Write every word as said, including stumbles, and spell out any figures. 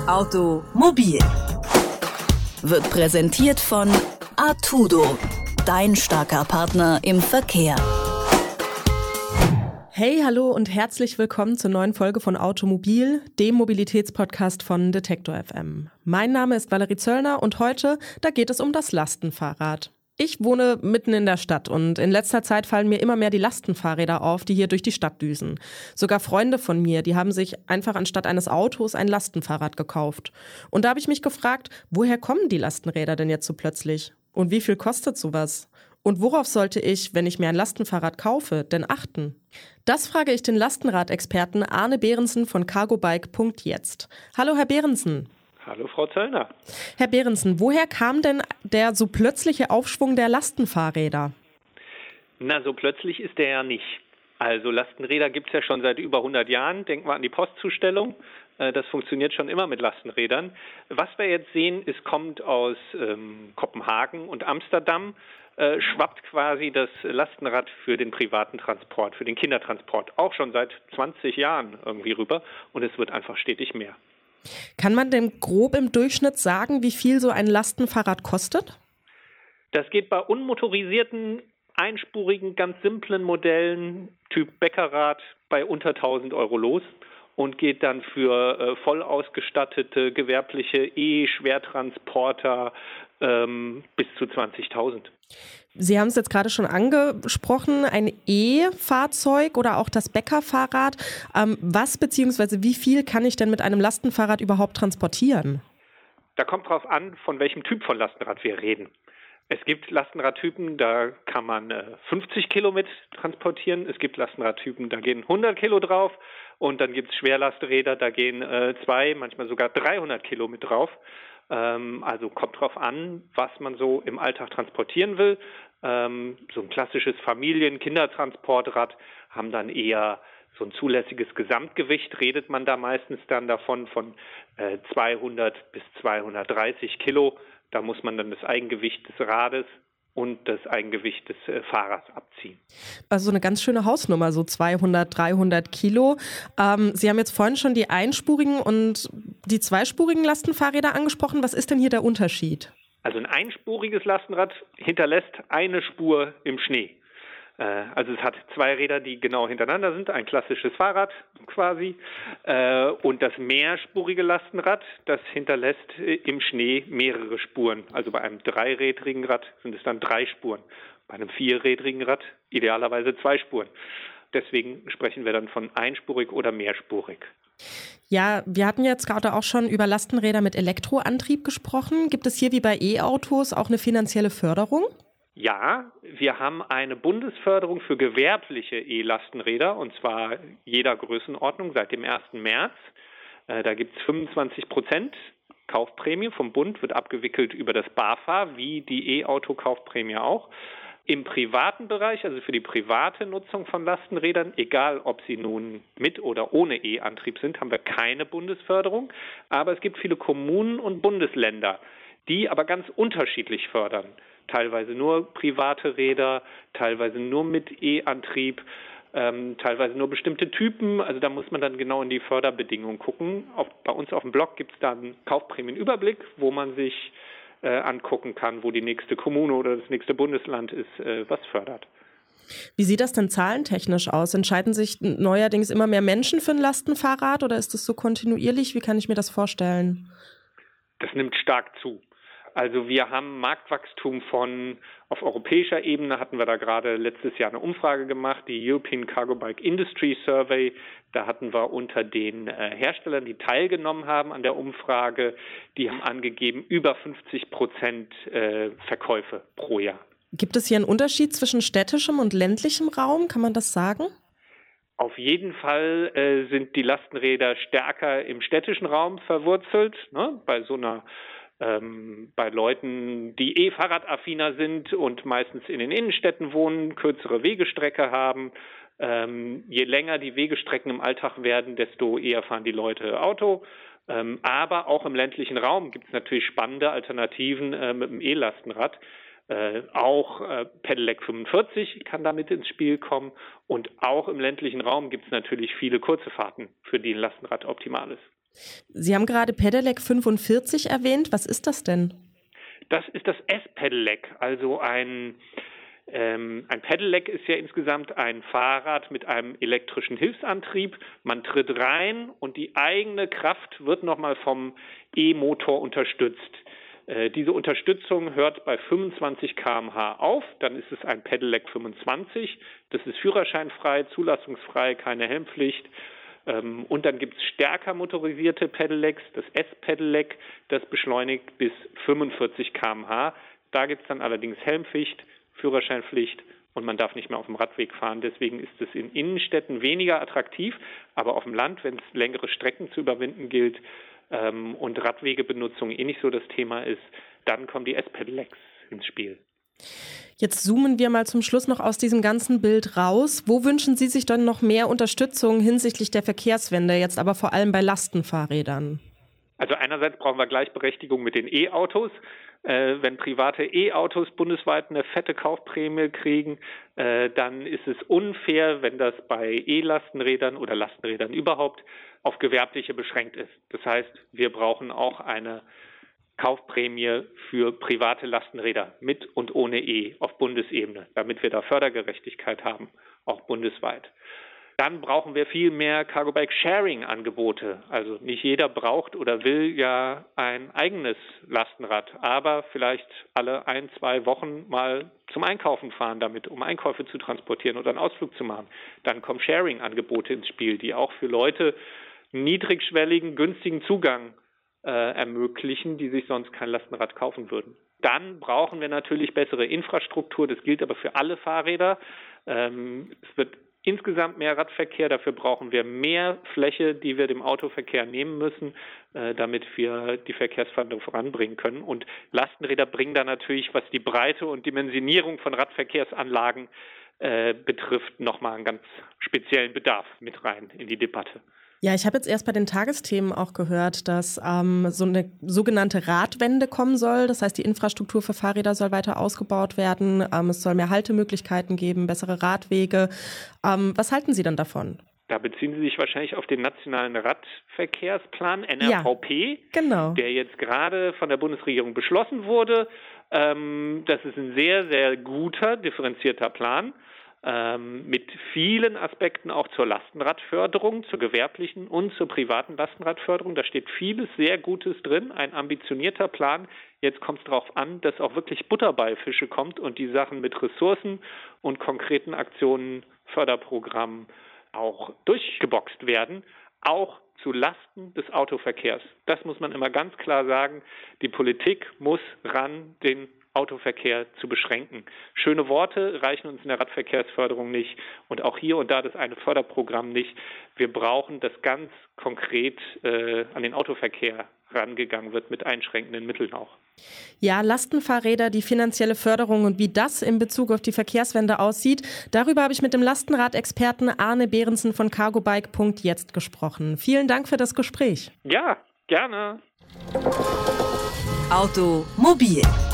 Automobil wird präsentiert von Artudo, dein starker Partner im Verkehr. Hey, hallo und herzlich willkommen zur neuen Folge von Automobil, dem Mobilitätspodcast von Detektor F M. Mein Name ist Valerie Zöllner und heute, da geht es um das Lastenfahrrad. Ich wohne mitten in der Stadt und in letzter Zeit fallen mir immer mehr die Lastenfahrräder auf, die hier durch die Stadt düsen. Sogar Freunde von mir, die haben sich einfach anstatt eines Autos ein Lastenfahrrad gekauft. Und da habe ich mich gefragt, woher kommen die Lastenräder denn jetzt so plötzlich? Und wie viel kostet sowas? Und worauf sollte ich, wenn ich mir ein Lastenfahrrad kaufe, denn achten? Das frage ich den Lastenradexperten Arne Behrensen von cargobike punkt jetzt. Hallo Herr Behrensen. Hallo Frau Zöllner. Herr Behrensen, woher kam denn der so plötzliche Aufschwung der Lastenfahrräder? Na, so plötzlich ist der ja nicht. Also Lastenräder gibt es ja schon seit über hundert Jahren. Denken wir an die Postzustellung. Das funktioniert schon immer mit Lastenrädern. Was wir jetzt sehen, es kommt aus ähm, Kopenhagen und Amsterdam, äh, schwappt quasi das Lastenrad für den privaten Transport, für den Kindertransport, auch schon seit zwanzig Jahren irgendwie rüber. Und es wird einfach stetig mehr. Kann man denn grob im Durchschnitt sagen, wie viel so ein Lastenfahrrad kostet? Das geht bei unmotorisierten, einspurigen, ganz simplen Modellen, Typ Bäckerrad, bei unter tausend Euro los und geht dann für äh, voll ausgestattete gewerbliche E-Schwertransporter ähm, bis zu zwanzigtausend. Sie haben es jetzt gerade schon angesprochen, ein E-Fahrzeug oder auch das Bäckerfahrrad. Ähm, was bzw. wie viel kann ich denn mit einem Lastenfahrrad überhaupt transportieren? Da kommt drauf an, von welchem Typ von Lastenrad wir reden. Es gibt Lastenradtypen, da kann man äh, fünfzig Kilo mit transportieren. Es gibt Lastenradtypen, da gehen hundert Kilo drauf. Und dann gibt es Schwerlasträder, da gehen äh, zwei, manchmal sogar dreihundert Kilo mit drauf. Ähm, also kommt drauf an, was man so im Alltag transportieren will. Ähm, so ein klassisches Familien-Kindertransportrad haben dann eher so ein zulässiges Gesamtgewicht, redet man da meistens dann davon von äh, zweihundert bis zweihundertdreißig Kilo. Da muss man dann das Eigengewicht des Rades und das Eigengewicht des äh, Fahrers abziehen. Also eine ganz schöne Hausnummer, so zweihundert, dreihundert Kilo. Ähm, Sie haben jetzt vorhin schon die einspurigen und die zweispurigen Lastenfahrräder angesprochen. Was ist denn hier der Unterschied? Also ein einspuriges Lastenrad hinterlässt eine Spur im Schnee. Äh, also es hat zwei Räder, die genau hintereinander sind, ein klassisches Fahrrad quasi. Äh, und das mehrspurige Lastenrad, das hinterlässt äh, im Schnee mehrere Spuren. Also bei einem dreirädrigen Rad sind es dann drei Spuren. Bei einem vierrädrigen Rad idealerweise zwei Spuren. Deswegen sprechen wir dann von einspurig oder mehrspurig. Ja, wir hatten jetzt gerade auch schon über Lastenräder mit Elektroantrieb gesprochen. Gibt es hier wie bei E-Autos auch eine finanzielle Förderung? Ja, wir haben eine Bundesförderung für gewerbliche E-Lastenräder, und zwar jeder Größenordnung seit dem ersten März. Äh, da gibt es fünfundzwanzig Prozent Kaufprämie vom Bund, wird abgewickelt über das BAFA, wie die E-Auto-Kaufprämie auch. Im privaten Bereich, also für die private Nutzung von Lastenrädern, egal ob sie nun mit oder ohne E-Antrieb sind, haben wir keine Bundesförderung. Aber es gibt viele Kommunen und Bundesländer, die aber ganz unterschiedlich fördern. Teilweise nur private Räder, teilweise nur mit E-Antrieb, ähm, teilweise nur bestimmte Typen. Also da muss man dann genau in die Förderbedingungen gucken. Auf, bei uns auf dem Blog gibt es da einen Kaufprämienüberblick, wo man sich äh, angucken kann, wo die nächste Kommune oder das nächste Bundesland ist, äh, was fördert. Wie sieht das denn zahlentechnisch aus? Entscheiden sich neuerdings immer mehr Menschen für ein Lastenfahrrad oder ist das so kontinuierlich? Wie kann ich mir das vorstellen? Das nimmt stark zu. Also wir haben Marktwachstum von, auf europäischer Ebene hatten wir da gerade letztes Jahr eine Umfrage gemacht, die European Cargo Bike Industry Survey. Da hatten wir unter den äh, Herstellern, die teilgenommen haben an der Umfrage, die haben angegeben über fünfzig Prozent äh, Verkäufe pro Jahr. Gibt es hier einen Unterschied zwischen städtischem und ländlichem Raum? Kann man das sagen? Auf jeden Fall äh, sind die Lastenräder stärker im städtischen Raum verwurzelt, ne? Bei so einer Ähm, bei Leuten, die eh fahrradaffiner sind und meistens in den Innenstädten wohnen, kürzere Wegestrecke haben. Ähm, je länger die Wegestrecken im Alltag werden, desto eher fahren die Leute Auto. Ähm, aber auch im ländlichen Raum gibt es natürlich spannende Alternativen äh, mit dem E-Lastenrad. Äh, auch äh, Pedelec fünfundvierzig kann damit ins Spiel kommen. Und auch im ländlichen Raum gibt es natürlich viele kurze Fahrten, für die ein Lastenrad optimal ist. Sie haben gerade Pedelec fünfundvierzig erwähnt. Was ist das denn? Das ist das S-Pedelec, also ein ähm, ein Pedelec ist ja insgesamt ein Fahrrad mit einem elektrischen Hilfsantrieb. Man tritt rein und die eigene Kraft wird nochmal vom E-Motor unterstützt. Äh, diese Unterstützung hört bei fünfundzwanzig Kilometer pro Stunde auf, dann ist es ein Pedelec fünfundzwanzig. Das ist führerscheinfrei, zulassungsfrei, keine Helmpflicht. Ähm, und dann gibt es stärker motorisierte Pedelecs, das S-Pedelec, das beschleunigt bis fünfundvierzig Kilometer pro Stunde. Da gibt es dann allerdings Helmpflicht, Führerscheinpflicht und man darf nicht mehr auf dem Radweg fahren. Deswegen ist es in Innenstädten weniger attraktiv, aber auf dem Land, wenn es längere Strecken zu überwinden gilt ähm, und Radwegebenutzung eh nicht so das Thema ist, dann kommen die S-Pedelecs ins Spiel. Jetzt zoomen wir mal zum Schluss noch aus diesem ganzen Bild raus. Wo wünschen Sie sich dann noch mehr Unterstützung hinsichtlich der Verkehrswende, jetzt aber vor allem bei Lastenfahrrädern? Also einerseits brauchen wir Gleichberechtigung mit den E-Autos. Äh, wenn private E-Autos bundesweit eine fette Kaufprämie kriegen, äh, dann ist es unfair, wenn das bei E-Lastenrädern oder Lastenrädern überhaupt auf Gewerbliche beschränkt ist. Das heißt, wir brauchen auch eine Kaufprämie für private Lastenräder mit und ohne E auf Bundesebene, damit wir da Fördergerechtigkeit haben, auch bundesweit. Dann brauchen wir viel mehr Cargo-Bike-Sharing-Angebote. Also nicht jeder braucht oder will ja ein eigenes Lastenrad, aber vielleicht alle ein, zwei Wochen mal zum Einkaufen fahren damit, um Einkäufe zu transportieren oder einen Ausflug zu machen. Dann kommen Sharing-Angebote ins Spiel, die auch für Leute niedrigschwelligen, günstigen Zugang äh, ermöglichen, die sich sonst kein Lastenrad kaufen würden. Dann brauchen wir natürlich bessere Infrastruktur. Das gilt aber für alle Fahrräder. Ähm, es wird insgesamt mehr Radverkehr, dafür brauchen wir mehr Fläche, die wir dem Autoverkehr nehmen müssen, äh, damit wir die Verkehrswende voranbringen können. Und Lastenräder bringen da natürlich, was die Breite und Dimensionierung von Radverkehrsanlagen äh, betrifft, nochmal einen ganz speziellen Bedarf mit rein in die Debatte. Ja, ich habe jetzt erst bei den Tagesthemen auch gehört, dass ähm, so eine sogenannte Radwende kommen soll. Das heißt, die Infrastruktur für Fahrräder soll weiter ausgebaut werden. Ähm, es soll mehr Haltemöglichkeiten geben, bessere Radwege. Ähm, was halten Sie dann davon? Da beziehen Sie sich wahrscheinlich auf den nationalen Radverkehrsplan, N R V P, ja, genau. Der jetzt gerade von der Bundesregierung beschlossen wurde. Ähm, das ist ein sehr, sehr guter, differenzierter Plan. Mit vielen Aspekten auch zur Lastenradförderung, zur gewerblichen und zur privaten Lastenradförderung. Da steht vieles sehr Gutes drin, ein ambitionierter Plan. Jetzt kommt es darauf an, dass auch wirklich Butter bei Fische kommt und die Sachen mit Ressourcen und konkreten Aktionen, Förderprogrammen auch durchgeboxt werden, auch zu Lasten des Autoverkehrs. Das muss man immer ganz klar sagen. Die Politik muss ran, den Autoverkehr zu beschränken. Schöne Worte reichen uns in der Radverkehrsförderung nicht und auch hier und da das eine Förderprogramm nicht. Wir brauchen, dass ganz konkret äh, an den Autoverkehr rangegangen wird mit einschränkenden Mitteln auch. Ja, Lastenfahrräder, die finanzielle Förderung und wie das in Bezug auf die Verkehrswende aussieht, darüber habe ich mit dem Lastenrad-Experten Arne Behrensen von cargobike punkt jetzt gesprochen. Vielen Dank für das Gespräch. Ja, gerne. Automobil